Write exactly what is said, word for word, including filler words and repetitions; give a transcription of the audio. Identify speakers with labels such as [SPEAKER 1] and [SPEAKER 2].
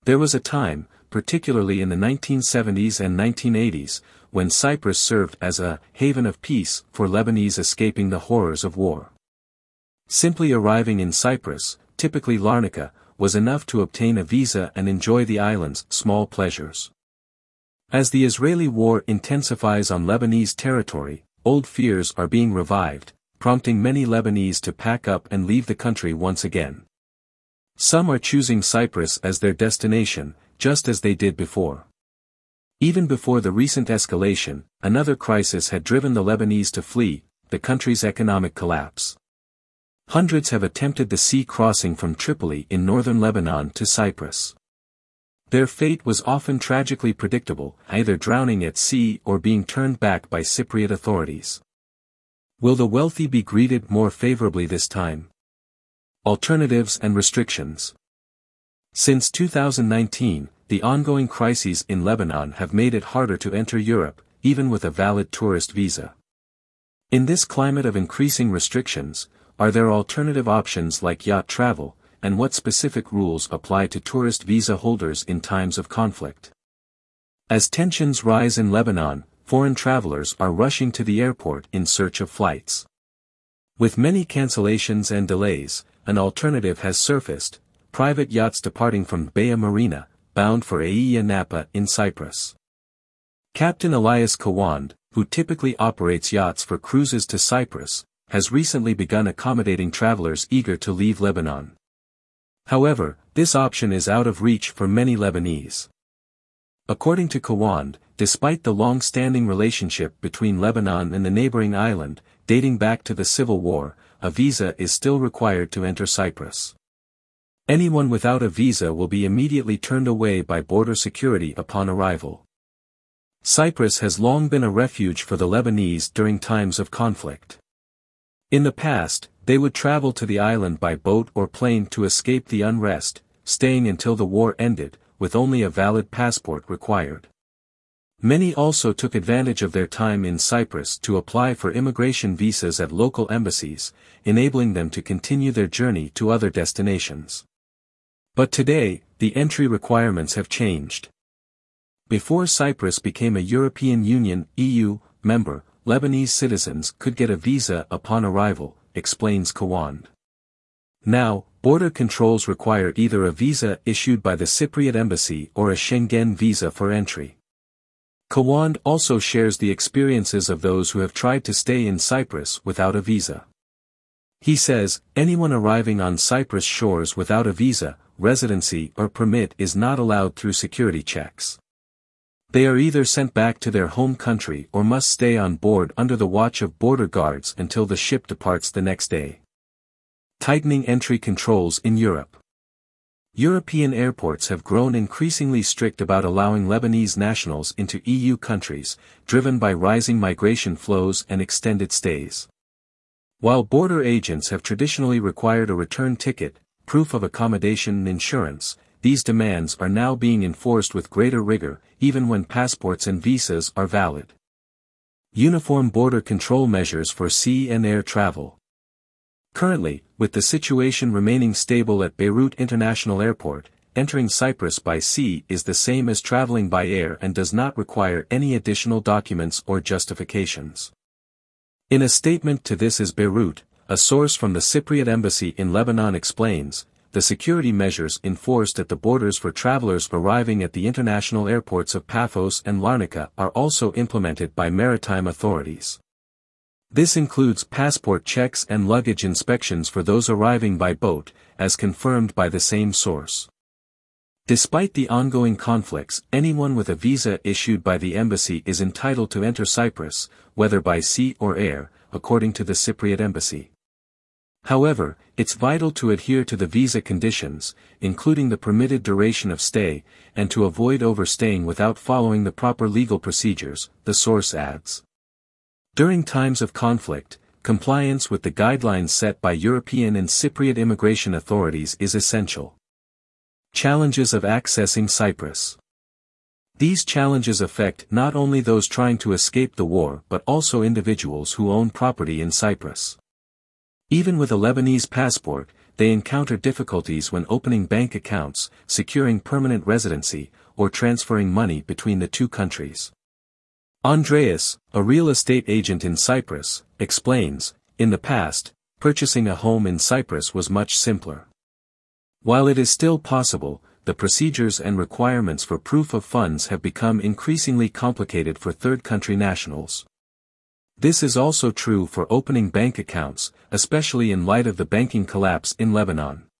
[SPEAKER 1] There was a time, particularly in the nineteen seventies and nineteen eighties, when Cyprus served as a haven of peace for Lebanese escaping the horrors of war. Simply arriving in Cyprus, typically Larnaca, was enough to obtain a visa and enjoy the island's small pleasures. As the Israeli war intensifies on Lebanese territory, old fears are being revived, prompting many Lebanese to pack up and leave the country once again. Some are choosing Cyprus as their destination, just as they did before. Even before the recent escalation, another crisis had driven the Lebanese to flee, the country's economic collapse. Hundreds have attempted the sea crossing from Tripoli in northern Lebanon to Cyprus. Their fate was often tragically predictable, either drowning at sea or being turned back by Cypriot authorities. Will the wealthy be greeted more favorably this time? Alternatives and restrictions. Since two thousand nineteen, the ongoing crises in Lebanon have made it harder to enter Europe, even with a valid tourist visa. In this climate of increasing restrictions, are there alternative options like yacht travel, and what specific rules apply to tourist visa holders in times of conflict? As tensions rise in Lebanon, foreign travelers are rushing to the airport in search of flights. With many cancellations and delays, an alternative has surfaced: private yachts departing from Baia Marina, bound for Aia Napa in Cyprus. Captain Elias Kawand, who typically operates yachts for cruises to Cyprus, has recently begun accommodating travelers eager to leave Lebanon. However, this option is out of reach for many Lebanese. According to Kawand, despite the long-standing relationship between Lebanon and the neighboring island, dating back to the Civil War, a visa is still required to enter Cyprus. Anyone without a visa will be immediately turned away by border security upon arrival. Cyprus has long been a refuge for the Lebanese during times of conflict. In the past, they would travel to the island by boat or plane to escape the unrest, staying until the war ended, with only a valid passport required. Many also took advantage of their time in Cyprus to apply for immigration visas at local embassies, enabling them to continue their journey to other destinations. But today, the entry requirements have changed. Before Cyprus became a European Union (E U) member, Lebanese citizens could get a visa upon arrival, explains Kawand. Now, border controls require either a visa issued by the Cypriot embassy or a Schengen visa for entry. Kawand also shares the experiences of those who have tried to stay in Cyprus without a visa. He says, anyone arriving on Cyprus shores without a visa, residency or permit is not allowed through security checks. They are either sent back to their home country or must stay on board under the watch of border guards until the ship departs the next day. Tightening entry controls in Europe. European airports have grown increasingly strict about allowing Lebanese nationals into E U countries, driven by rising migration flows and extended stays. While border agents have traditionally required a return ticket, proof of accommodation and insurance, these demands are now being enforced with greater rigor, even when passports and visas are valid. Uniform border control measures for sea and air travel. Currently, with the situation remaining stable at Beirut International Airport, entering Cyprus by sea is the same as traveling by air and does not require any additional documents or justifications. In a statement to This is Beirut, a source from the Cypriot embassy in Lebanon explains, the security measures enforced at the borders for travelers arriving at the international airports of Paphos and Larnaca are also implemented by maritime authorities. This includes passport checks and luggage inspections for those arriving by boat, as confirmed by the same source. Despite the ongoing conflicts, anyone with a visa issued by the embassy is entitled to enter Cyprus, whether by sea or air, according to the Cypriot embassy. However, it's vital to adhere to the visa conditions, including the permitted duration of stay, and to avoid overstaying without following the proper legal procedures, the source adds. During times of conflict, compliance with the guidelines set by European and Cypriot immigration authorities is essential. Challenges of accessing Cyprus. These challenges affect not only those trying to escape the war but also individuals who own property in Cyprus. Even with a Lebanese passport, they encounter difficulties when opening bank accounts, securing permanent residency, or transferring money between the two countries. Andreas, a real estate agent in Cyprus, explains, in the past, purchasing a home in Cyprus was much simpler. While it is still possible, the procedures and requirements for proof of funds have become increasingly complicated for third-country nationals. This is also true for opening bank accounts, especially in light of the banking collapse in Lebanon.